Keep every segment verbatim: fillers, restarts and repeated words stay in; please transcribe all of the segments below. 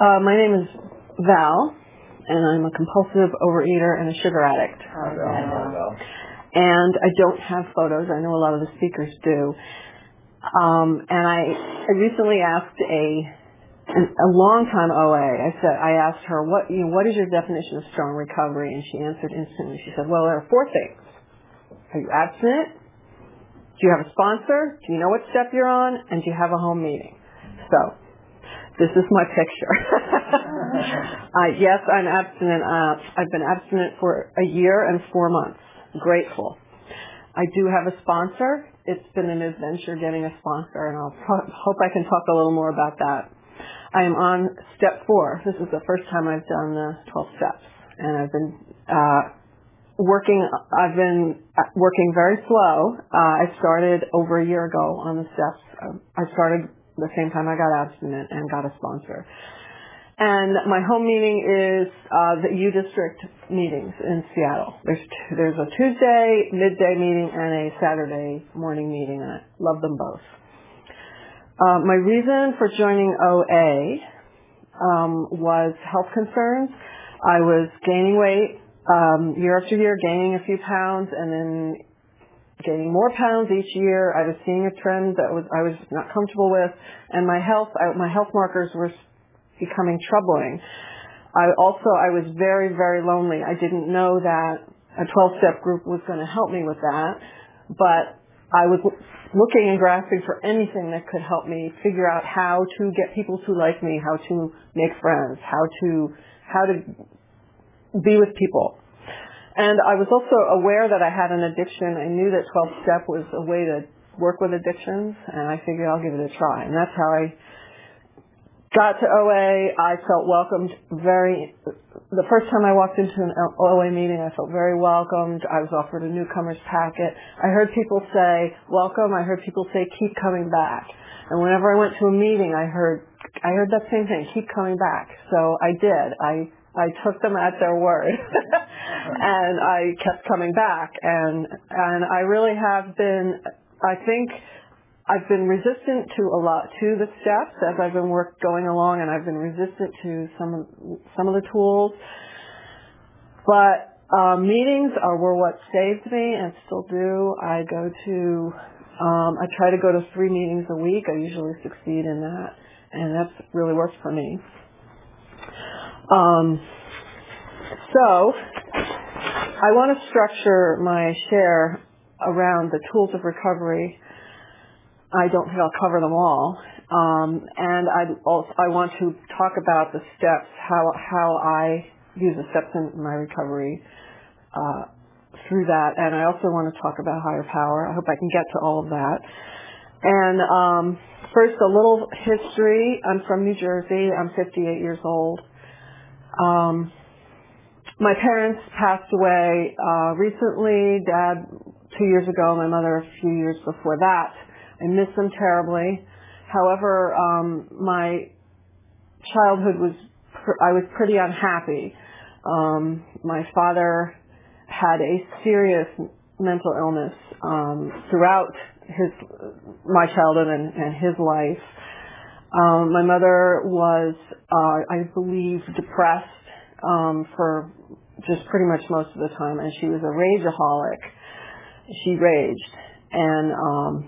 Uh, my name is Val, and I'm a compulsive overeater and a sugar addict. And I don't have photos. I know a lot of the speakers do. Um, and I, I recently asked a a long time O A. I said I asked her what you know what is your definition of strong recovery, and she answered instantly. She said, "Well, there are four things. Are you abstinent? Do you have a sponsor? Do you know what step you're on? And do you have a home meeting?" So this is my picture. uh, yes, I'm abstinent. Uh, I've been abstinent for a year and four months. Grateful. I do have a sponsor. It's been an adventure getting a sponsor, and I'll pro- hope I can talk a little more about that. I am on step four. This is the first time I've done the twelve steps, and I've been uh, working. I've been working very slow. Uh, I started over a year ago on the steps. I started the same time I got abstinent and got a sponsor. And my home meeting is uh, the U District meetings in Seattle. There's two, there's a Tuesday midday meeting and a Saturday morning meeting, and I love them both. Uh, my reason for joining O A um, was health concerns. I was gaining weight um, year after year, gaining a few pounds, and then gaining more pounds each year. I was seeing a trend that was I was not comfortable with, and my health I, my health markers were becoming troubling. I also, I was very, very lonely. I didn't know that a twelve-step group was going to help me with that, but I was looking and grasping for anything that could help me figure out how to get people to like me, how to make friends, how to, how to be with people. And I was also aware that I had an addiction. I knew that twelve-step was a way to work with addictions, and I figured I'll give it a try. And that's how I got to O A. I felt welcomed very, the first time I walked into an O A meeting, I felt very welcomed. I was offered a newcomer's packet. I heard people say, welcome. I heard people say, keep coming back. And whenever I went to a meeting, I heard, I heard that same thing, keep coming back. So I did. I, I took them at their word. And I kept coming back. And, and I really have been, I think, I've been resistant to a lot, to the steps as I've been work going along, and I've been resistant to some of, some of the tools. But uh, meetings are were what saved me and still do. I go to, um, I try to go to three meetings a week. I usually succeed in that, and that's really works for me. Um, so I want to structure my share around the tools of recovery. I don't think I'll cover them all, um, and I also I want to talk about the steps, how how I use the steps in my recovery uh, through that, and I also want to talk about higher power. I hope I can get to all of that. And um, first, a little history. I'm from New Jersey. I'm fifty-eight years old. Um, my parents passed away uh, recently. Dad two years ago. My mother a few years before that. I miss them terribly. However, um, my childhood was, pr- I was pretty unhappy. Um, my father had a serious mental illness um, throughout his, my childhood and, and his life. Um, my mother was, uh, I believe, depressed um, for just pretty much most of the time, and she was a rageaholic. She raged, and um,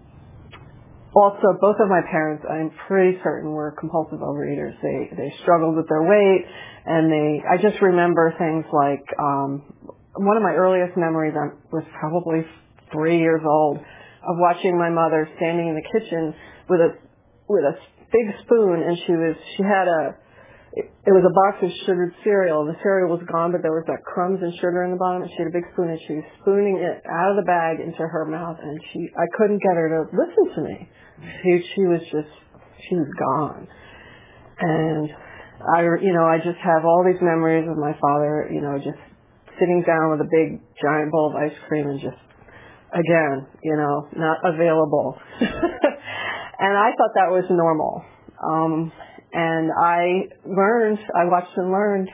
also, both of my parents, I'm pretty certain, were compulsive overeaters. They they struggled with their weight, and they. I just remember things like um, one of my earliest memories. I was probably three years old of watching my mother standing in the kitchen with a with a big spoon, and she was she had a. It, it was a box of sugared cereal, and the cereal was gone, but there was like crumbs and sugar in the bottom, and she had a big spoon, and she was spooning it out of the bag into her mouth, and she, I couldn't get her to listen to me. She, she was just, she was gone. And I, you know, I just have all these memories of my father, you know, just sitting down with a big giant bowl of ice cream and just, again, you know, not available. And I thought that was normal. Um, And I learned, I watched and learned.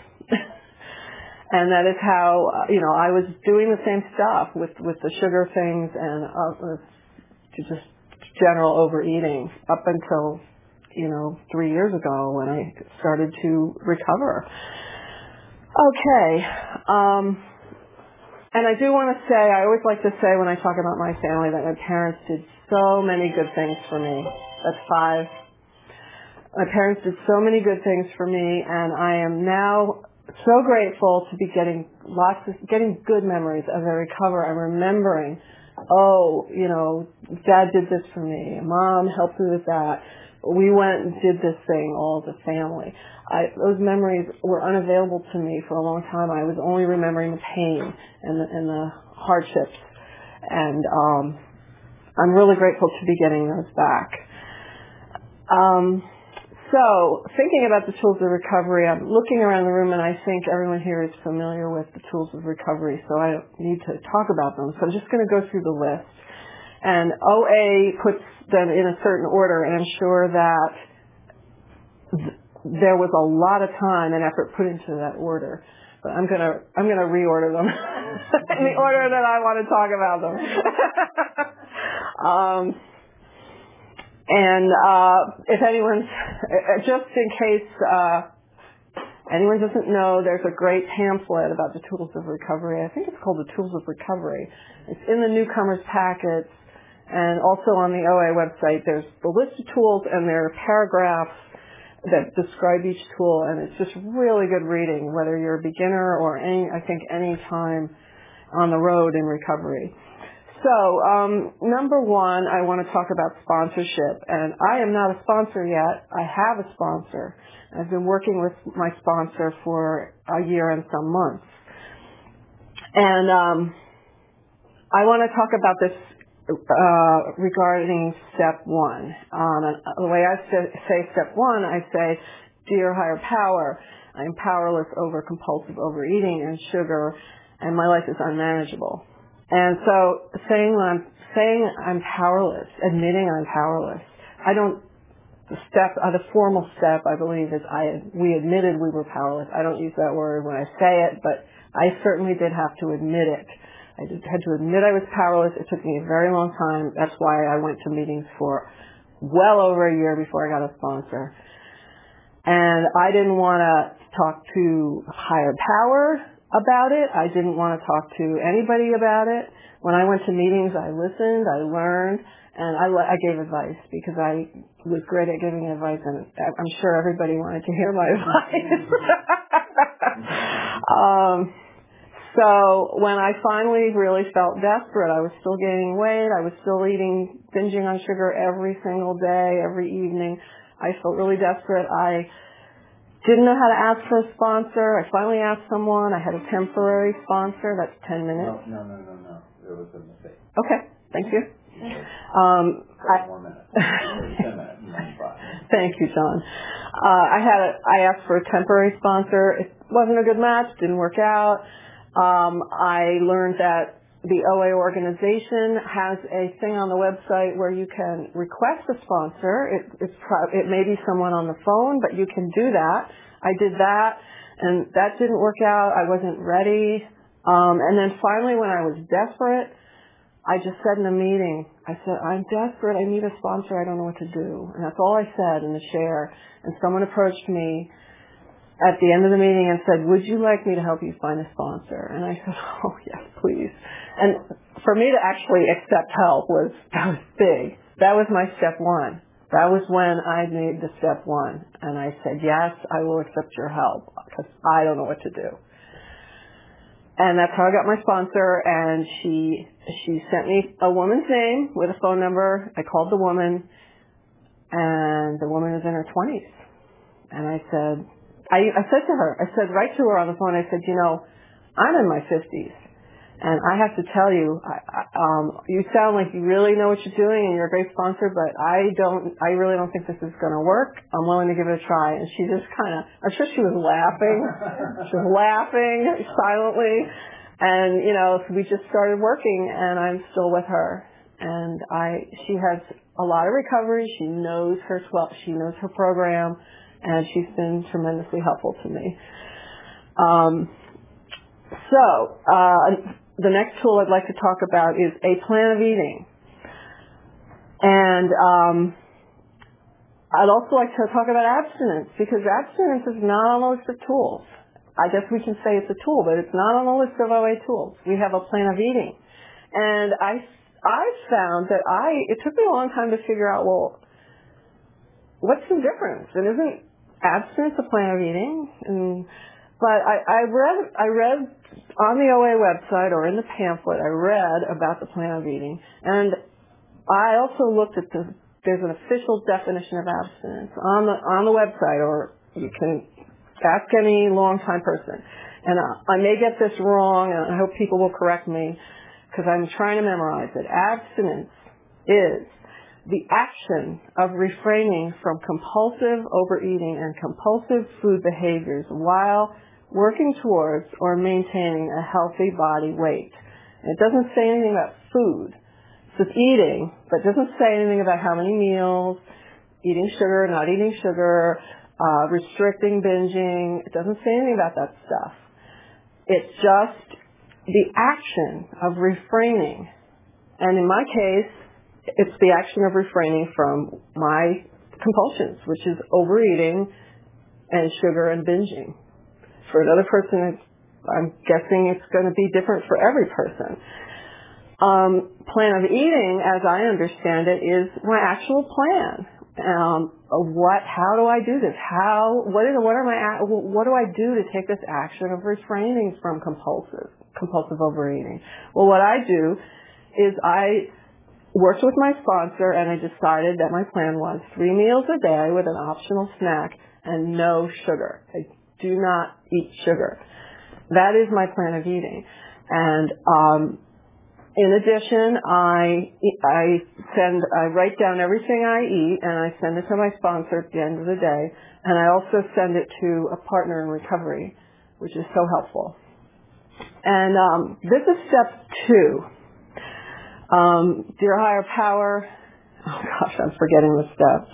And that is how, uh, you know, I was doing the same stuff with, with the sugar things and uh, just general overeating up until, you know, three years ago when I started to recover. Okay. Um, and I do want to say, I always like to say when I talk about my family that my parents did so many good things for me. That's five. My parents did so many good things for me, and I am now so grateful to be getting lots of, getting good memories as I recover. I'm remembering, oh, you know, Dad did this for me. Mom helped me with that. We went and did this thing all as a family. I, those memories were unavailable to me for a long time. I was only remembering the pain and the, and the hardships. And um, I'm really grateful to be getting those back. Um, so, thinking about the tools of recovery, I'm looking around the room and I think everyone here is familiar with the tools of recovery, so I don't need to talk about them. So I'm just going to go through the list. And O A puts them in a certain order, and I'm sure that th- there was a lot of time and effort put into that order. But I'm gonna I'm gonna reorder them in the order that I want to talk about them. um, and uh, if anyone's just in case uh, anyone doesn't know, there's a great pamphlet about the tools of recovery. I think it's called the Tools of Recovery. It's in the newcomers packets. And also on the O A website, there's the list of tools and there are paragraphs that describe each tool, and it's just really good reading, whether you're a beginner or any, I think, any time on the road in recovery. So, um, number one, I want to talk about sponsorship, and I am not a sponsor yet. I have a sponsor. I've been working with my sponsor for a year and some months. And um, I want to talk about this Uh, regarding step one. Um, and the way I say step one, I say, dear higher power, I'm powerless over compulsive overeating and sugar, and my life is unmanageable. And so saying I'm saying I'm powerless, admitting I'm powerless, I don't, the step, uh, the formal step, I believe, is I we admitted we were powerless. I don't use that word when I say it, but I certainly did have to admit it. I just had to admit I was powerless. It took me a very long time. That's why I went to meetings for well over a year before I got a sponsor. And I didn't want to talk to higher power about it. I didn't want to talk to anybody about it. When I went to meetings, I listened, I learned, and I, I gave advice because I was great at giving advice, and I'm sure everybody wanted to hear my advice. um, So when I finally really felt desperate, I was still gaining weight, I was still eating, binging on sugar every single day, every evening. I felt really desperate. I didn't know how to ask for a sponsor. I finally asked someone. I had a temporary sponsor. That's ten minutes. No, no, no, no, no. It was a mistake. Okay, thank you. Um, Five more minutes. Ten minutes, not five. Thank you, John. Uh, I had a, I asked for a temporary sponsor. It wasn't a good match. Didn't work out. Um, I learned that the O A organization has a thing on the website where you can request a sponsor. It, it's pro- it may be someone on the phone, but you can do that. I did that, and that didn't work out. I wasn't ready. Um, and then finally, when I was desperate, I just said in a meeting, I said, I'm desperate. I need a sponsor. I don't know what to do. And that's all I said in the share. And someone approached me at the end of the meeting and said, would you like me to help you find a sponsor? And I said, oh, yes, please. And for me to actually accept help was, that was big. That was my step one. That was when I made the step one. And I said, yes, I will accept your help because I don't know what to do. And that's how I got my sponsor, and she she sent me a woman's name with a phone number. I called the woman, and the woman was in her twenties. And I said, I, I said to her, I said right to her on the phone, I said, you know, I'm in my fifties, and I have to tell you, I, I, um, you sound like you really know what you're doing, and you're a great sponsor, but I don't, I really don't think this is going to work. I'm willing to give it a try. And she just kind of, I'm sure she was laughing. She was laughing silently, and you know, so we just started working, and I'm still with her. And I, she has a lot of recovery. She knows her twelve, she knows her program, and she's been tremendously helpful to me. Um, so, uh, the next tool I'd like to talk about is a plan of eating. And um, I'd also like to talk about abstinence, because abstinence is not on the list of tools. I guess we can say it's a tool, but it's not on the list of O A tools. We have a plan of eating. And I, I found that I, it took me a long time to figure out, well, what's the difference? And isn't abstinence a plan of eating? And, but I, I read, I read on the O A website or in the pamphlet, I read about the plan of eating. And I also looked at the, there's an official definition of abstinence on the, on the website, or you can ask any long-time person. And I, I may get this wrong, and I hope people will correct me, because I'm trying to memorize it. Abstinence is the action of refraining from compulsive overeating and compulsive food behaviors while working towards or maintaining a healthy body weight. And it doesn't say anything about food. It's just eating, but it doesn't say anything about how many meals, eating sugar, not eating sugar, uh, restricting binging. It doesn't say anything about that stuff. It's just the action of refraining. And in my case, it's the action of refraining from my compulsions, which is overeating and sugar and binging. For another person, it's, I'm guessing it's going to be different for every person. Um, plan of eating, as I understand it, is my actual plan. Um, of what? How do I do this? How? What is? What are my? What do I do to take this action of refraining from compulsive compulsive overeating? Well, what I do is I worked with my sponsor, and I decided that my plan was three meals a day with an optional snack and no sugar. I do not eat sugar. That is my plan of eating. And um, in addition, I I send I write down everything I eat, and I send it to my sponsor at the end of the day. And I also send it to a partner in recovery, which is so helpful. And um, this is step two. Um, Dear Higher Power, oh gosh, I'm forgetting the steps.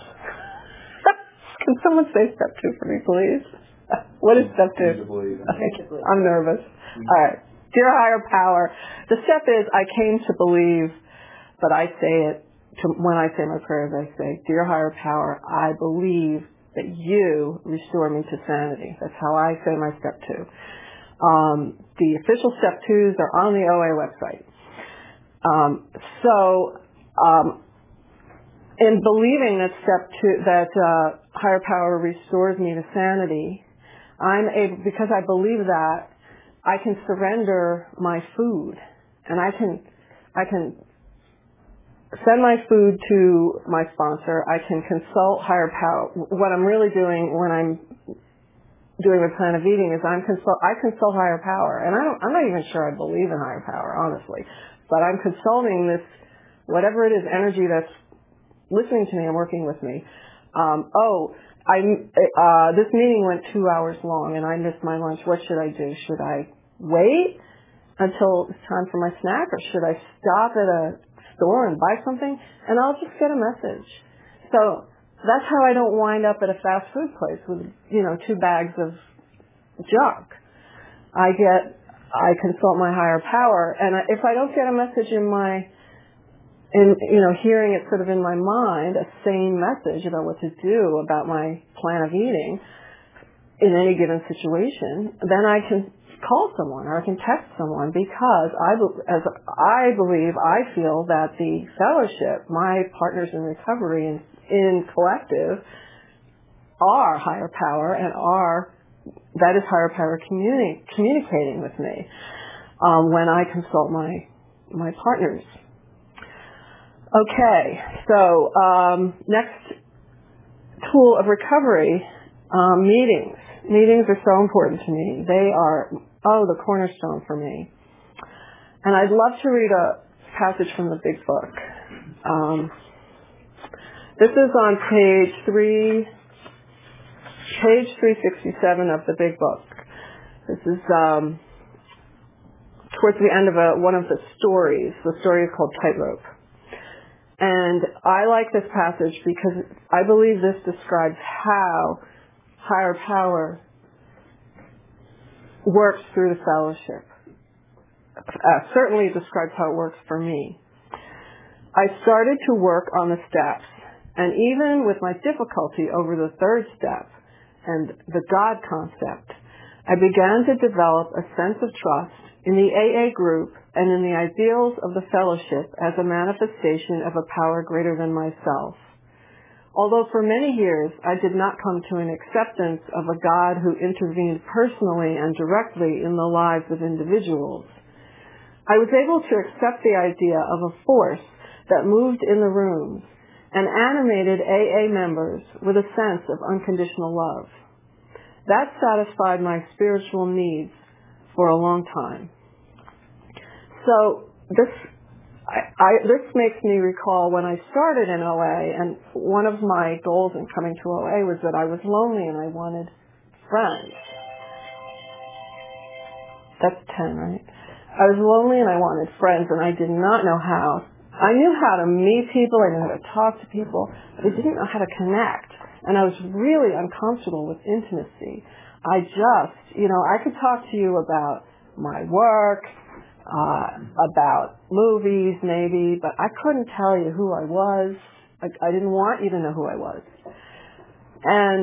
Can someone say step two for me, please? What is step two? Okay, I'm nervous. All right. Dear Higher Power, the step is I came to believe, but I say it, to, when I say my prayers, I say, Dear Higher Power, I believe that you restore me to sanity. That's how I say my step two. Um, the official step twos are on the O A website. Um, so, um, in believing that step two, that uh, higher power restores me to sanity, I'm able, because I believe that, I can surrender my food, and I can, I can send my food to my sponsor. I can consult higher power. What I'm really doing when I'm doing the plan of eating is I'm consult. I consult higher power, and I don't, I'm not even sure I believe in higher power, honestly. But I'm consulting this, whatever it is, energy that's listening to me and working with me. Um, oh, I, uh, this meeting went two hours long and I missed my lunch. What should I do? Should I wait until it's time for my snack, or should I stop at a store and buy something? And I'll just get a message. So that's how I don't wind up at a fast food place with, you know, two bags of junk. I get I consult my higher power, and if I don't get a message in my, in you know, hearing it sort of in my mind, a sane message about what to do about my plan of eating in any given situation, then I can call someone or I can text someone, because I, as I believe, I feel that the fellowship, my partners in recovery in, in collective, are higher power and are that is higher power communi- communicating with me um, when I consult my my partners. Okay, so um, next tool of recovery, um, meetings. Meetings are so important to me. They are, oh, the cornerstone for me. And I'd love to read a passage from the Big Book. Um, this is on page three. Page three sixty-seven of the Big Book. This is um, towards the end of a, one of the stories. The story is called Tightrope. And I like this passage because I believe this describes how higher power works through the fellowship. Uh, certainly it describes how it works for me. I started to work on the steps And even with my difficulty over the third step and the God concept, I began to develop a sense of trust in the A A group and in the ideals of the fellowship as a manifestation of a power greater than myself. Although for many years I did not come to an acceptance of a God who intervened personally and directly in the lives of individuals, I was able to accept the idea of a force that moved in the rooms and animated A A members with a sense of unconditional love. That satisfied my spiritual needs for a long time. So this I, I, this makes me recall when I started in O A, and one of my goals in coming to O A was that I was lonely and I wanted friends. That's ten, right? I was lonely and I wanted friends, and I did not know how. I knew how to meet people, I knew how to talk to people, but I didn't know how to connect. And I was really uncomfortable with intimacy. I just, you know, I could talk to you about my work, uh, about movies maybe, but I couldn't tell you who I was. Like, I didn't want you to know who I was. And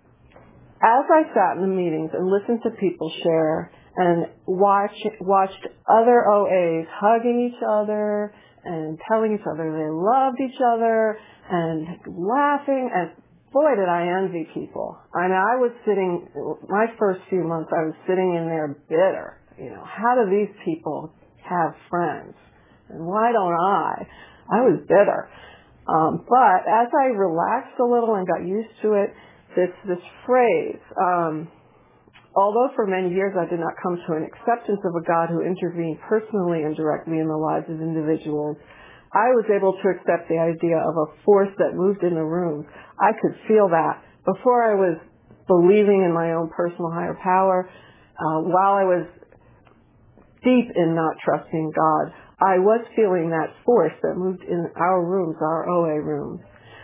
as I sat in the meetings and listened to people share and watch, watched other O As hugging each other and telling each other they loved each other and laughing, and boy, did I envy people. I mean, I was sitting, my first few months, I was sitting in there bitter. You know, how do these people have friends? And why don't I? I was bitter. Um, but as I relaxed a little and got used to it, this, this phrase, um, although for many years I did not come to an acceptance of a God who intervened personally and directly in the lives of individuals, I was able to accept the idea of a force that moved in the room. I could feel that. Before I was believing in my own personal higher power, uh, while I was deep in not trusting God, I was feeling that force that moved in our rooms, our O A rooms.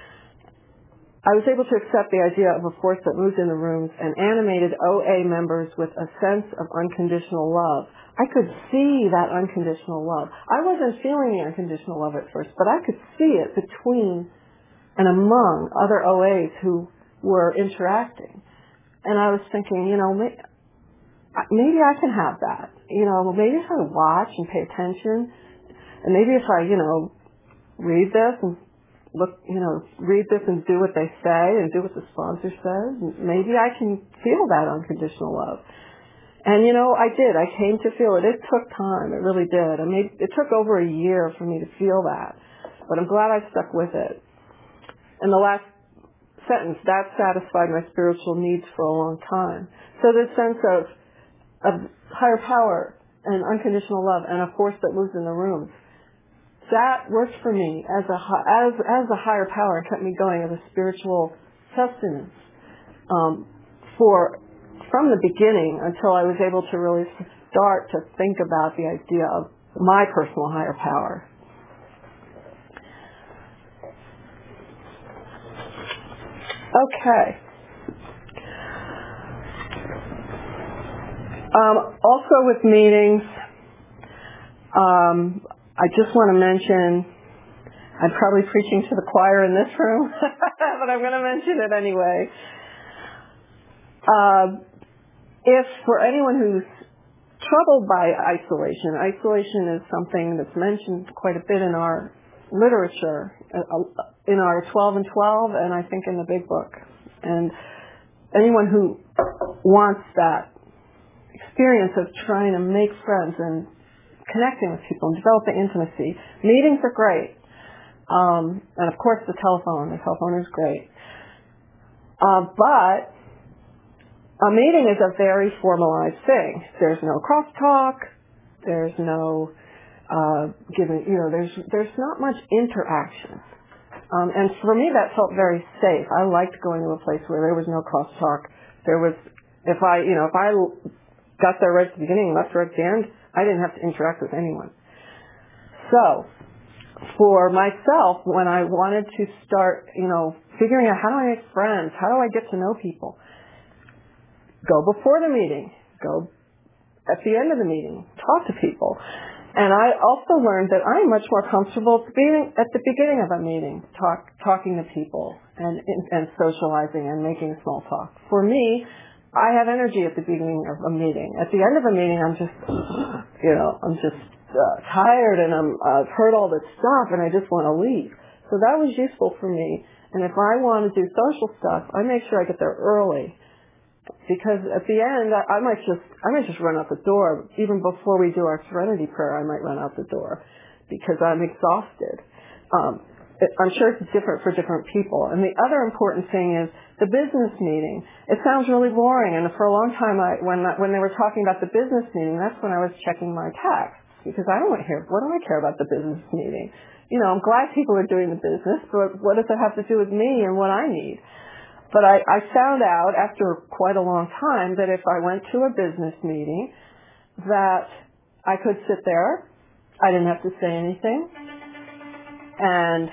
I was able to accept the idea of a force that moved in the rooms and animated O A members with a sense of unconditional love. I could see that unconditional love. I wasn't feeling the unconditional love at first, but I could see it between and among other O As who were interacting. And I was thinking, you know, maybe I can have that. You know, maybe if I watch and pay attention, and maybe if I, you know, read this and look, you know, read this and do what they say and do what the sponsor says, maybe I can feel that unconditional love. And, you know, I did. I came to feel it. It took time. It really did. I mean, it took over a year for me to feel that. But I'm glad I stuck with it. And the last sentence, that satisfied my spiritual needs for a long time. So this sense of, of higher power and unconditional love and a force that moves in the rooms, that worked for me as a, as, as a higher power and kept me going as a spiritual sustenance um, for from the beginning until I was able to really start to think about the idea of my personal higher power. Okay. Um, also with meetings, um, I just want to mention, I'm probably preaching to the choir in this room, but I'm going to mention it anyway. Uh, if for anyone who's troubled by isolation, isolation is something that's mentioned quite a bit in our literature, in our twelve and twelve, and I think in the Big Book. And anyone who wants that experience of trying to make friends and connecting with people and developing intimacy, meetings are great. Um, and of course the telephone, the telephone is great. Uh, but a meeting is a very formalized thing. There's no crosstalk. There's no uh, giving. You know, there's there's not much interaction. Um, and for me, that felt very safe. I liked going to a place where there was no crosstalk. There was, if I, you know, if I got there right at the beginning and left right at the end, I didn't have to interact with anyone. So, for myself, when I wanted to start, you know, figuring out how do I make friends, how do I get to know people, go before the meeting, go at the end of the meeting, talk to people. And I also learned that I'm much more comfortable being at the beginning of a meeting, talk, talking to people and, and socializing and making small talk. For me, I have energy at the beginning of a meeting. At the end of a meeting, I'm just, you know, I'm just uh, tired and I'm, I've heard all this stuff and I just want to leave. So that was useful for me. And if I want to do social stuff, I make sure I get there early. Because at the end, I, I might just I might just run out the door. Even before we do our Serenity Prayer, I might run out the door because I'm exhausted. Um, it, I'm sure it's different for different people. And the other important thing is the business meeting. It sounds really boring, and for a long time, I, when when they were talking about the business meeting, that's when I was checking my texts because I don't want to hear. What do I care about the business meeting? You know, I'm glad people are doing the business, but what does it have to do with me and what I need? But I, I found out after quite a long time that if I went to a business meeting that I could sit there, I didn't have to say anything, and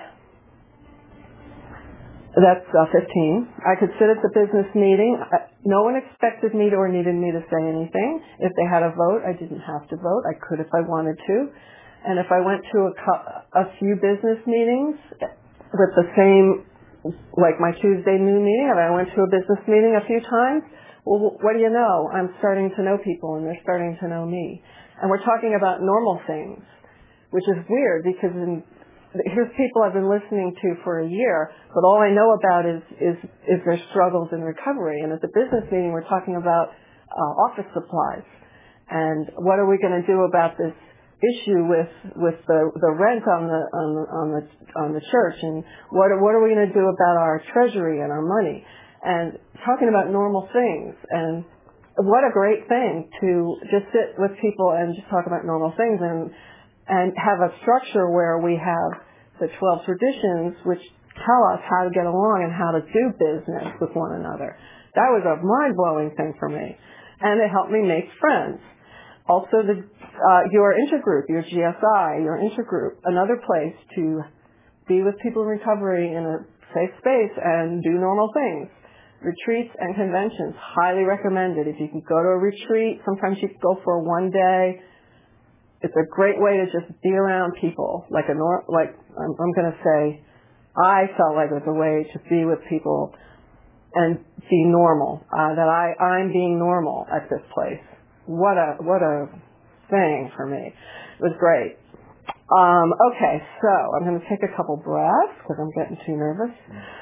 that's uh, fifteen. I could sit at the business meeting. No one expected me to or needed me to say anything. If they had a vote, I didn't have to vote. I could if I wanted to. And if I went to a, a few business meetings with the same, like my Tuesday noon meeting, and I went to a business meeting a few times, well, what do you know? I'm starting to know people, and they're starting to know me. And we're talking about normal things, which is weird because in, here's people I've been listening to for a year, but all I know about is, is, is their struggles in recovery. And at the business meeting, we're talking about uh, office supplies. And what are we going to do about this issue with with the the rent on the on the on the on the church, and what are, what are we going to do about our treasury and our money, and talking about normal things. And what a great thing to just sit with people and just talk about normal things, and and have a structure where we have the twelve traditions which tell us how to get along and how to do business with one another. That was a mind-blowing thing for me, and it helped me make friends. Also, the, uh, your intergroup, your G S I, your intergroup, another place to be with people in recovery in a safe space and do normal things. Retreats and conventions, highly recommended. If you can go to a retreat, sometimes you can go for one day. It's a great way to just be around people. Like a nor- like I'm, I'm going to say, I felt like it was a way to be with people and be normal. Uh, that I I'm being normal at this place. What a what a thing for me. It was great. Um, okay, so I'm going to take a couple breaths because I'm getting too nervous.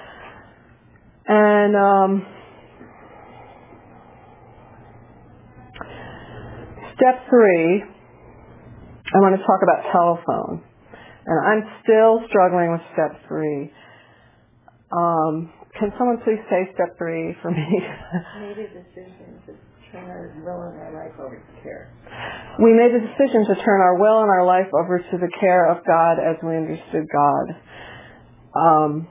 And um, step three, I want to talk about telephone. And I'm still struggling with step three. Um, can someone please say step three for me? Made a decision to turn our will and our life over to care. We made a decision to turn our will and our life over to the care of God as we understood God. Um,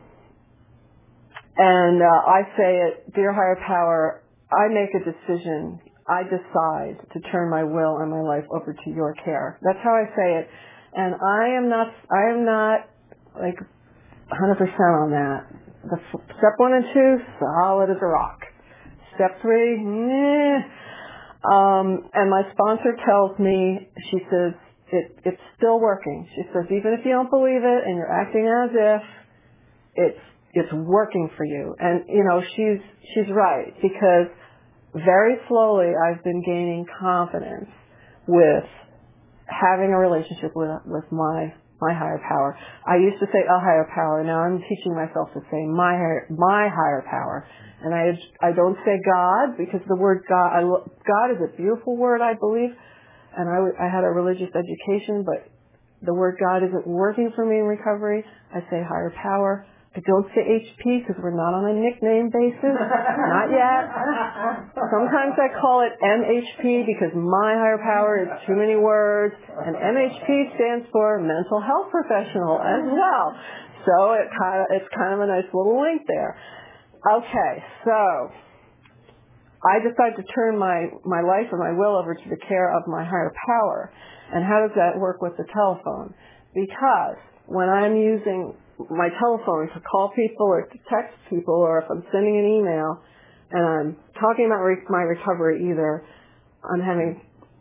and uh, I say it, dear higher power, I make a decision. I decide to turn my will and my life over to your care. That's how I say it. And I am not, I am not like one hundred percent on that. The f- step one and two, solid as a rock. Step three, meh. Um, and my sponsor tells me, she says, it, it's still working. She says, even if you don't believe it and you're acting as if, it's it's working for you. And, you know, she's she's right, because very slowly I've been gaining confidence with having a relationship with with my my higher power. I used to say a higher power. Now I'm teaching myself to say my higher, my higher power. And I I don't say God, because the word God, I, God is a beautiful word, I believe. And I, I had a religious education, but the word God isn't working for me in recovery. I say higher power. I don't say H P because we're not on a nickname basis. Not yet. Sometimes I call it M H P because my higher power is too many words. And M H P stands for mental health professional as well. So it kind of, it's kind of a nice little link there. Okay, so I decide to turn my, my life and my will over to the care of my higher power. And how does that work with the telephone? Because when I'm using my telephone to call people or to text people, or if I'm sending an email and I'm talking about re- my recovery, either I'm having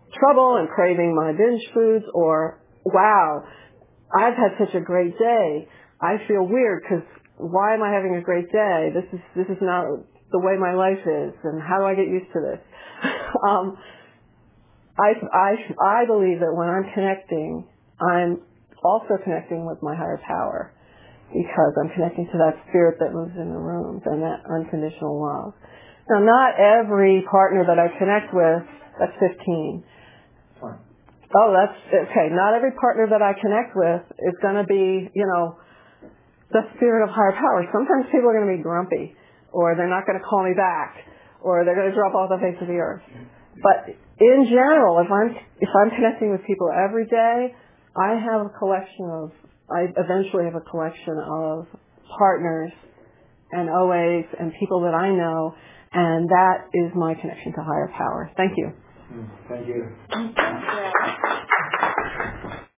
trouble and craving my binge foods, or, wow, I've had such a great day. I feel weird because why am I having a great day? This is this is not the way my life is, and how do I get used to this? um, I, I, I believe that when I'm connecting, I'm also connecting with my higher power, because I'm connecting to that spirit that moves in the rooms and that unconditional love. Now, not every partner that I connect with, that's fifteen. Fine. Oh, that's, okay, not every partner that I connect with is going to be, you know, the spirit of higher power. Sometimes people are going to be grumpy, or they're not going to call me back, or they're going to drop off the face of the earth. But in general, if I'm, if I'm connecting with people every day, I have a collection of, I eventually have a collection of partners and O As and people that I know, and that is my connection to higher power. Thank you. Thank you.